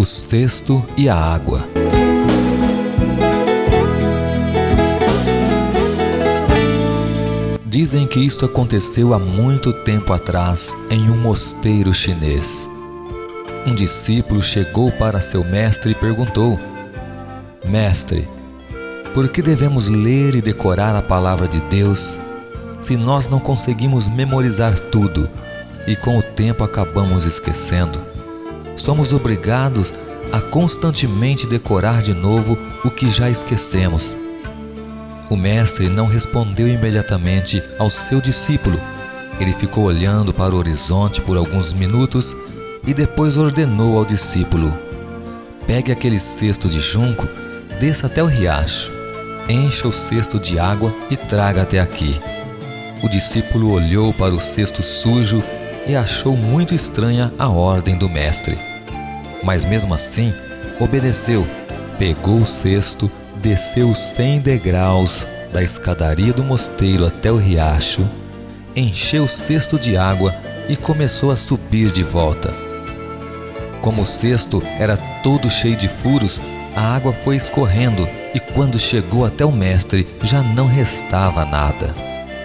O cesto e a água. Dizem que isto aconteceu há muito tempo atrás em um mosteiro chinês. Um discípulo chegou para seu mestre e perguntou: Mestre, por que devemos ler e decorar a palavra de Deus se nós não conseguimos memorizar tudo e com o tempo acabamos esquecendo? Somos obrigados a constantemente decorar de novo o que já esquecemos. O mestre não respondeu imediatamente ao seu discípulo. Ele ficou olhando para o horizonte por alguns minutos e depois ordenou ao discípulo: pegue aquele cesto de junco, desça até o riacho, encha o cesto de água e traga até aqui. O discípulo olhou para o cesto sujo e achou muito estranha a ordem do mestre. Mas mesmo assim, obedeceu, pegou o cesto, desceu os 100 degraus da escadaria do mosteiro até o riacho, encheu o cesto de água e começou a subir de volta. Como o cesto era todo cheio de furos, a água foi escorrendo e quando chegou até o mestre já não restava nada.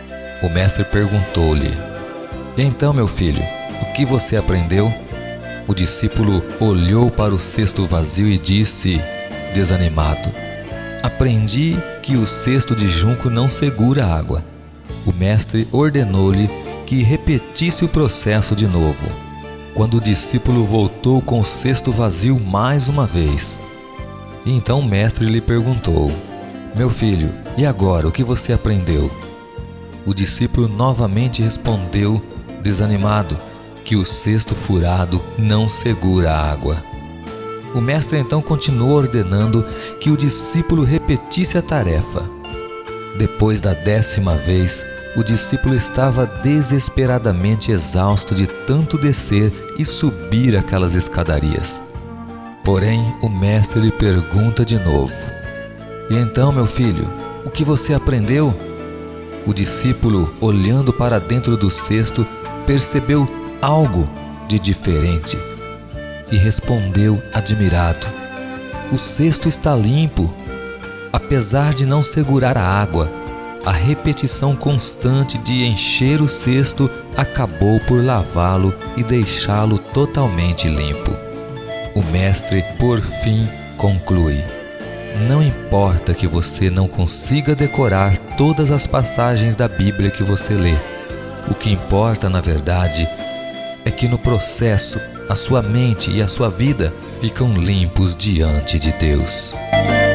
O mestre perguntou-lhe: então, meu filho, o que você aprendeu? O discípulo olhou para o cesto vazio e disse, desanimado: aprendi que o cesto de junco não segura água. O mestre ordenou-lhe que repetisse o processo de novo. Quando o discípulo voltou com o cesto vazio mais uma vez, então o mestre lhe perguntou: meu filho, e agora o que você aprendeu? O discípulo novamente respondeu, desanimado, que o cesto furado não segura a água. O mestre então continuou ordenando que o discípulo repetisse a tarefa. Depois da 10ª vez, o discípulo estava desesperadamente exausto de tanto descer e subir aquelas escadarias. Porém, o mestre lhe pergunta de novo: e então, meu filho, o que você aprendeu? O discípulo, olhando para dentro do cesto, percebeu algo de diferente e respondeu admirado: o cesto está limpo. Apesar de não segurar a água, a repetição constante de encher o cesto acabou por lavá-lo e deixá-lo totalmente limpo. O mestre, por fim, conclui: não importa que você não consiga decorar todas as passagens da Bíblia que você lê. O que importa, na verdade, é que no processo, a sua mente e a sua vida ficam limpos diante de Deus.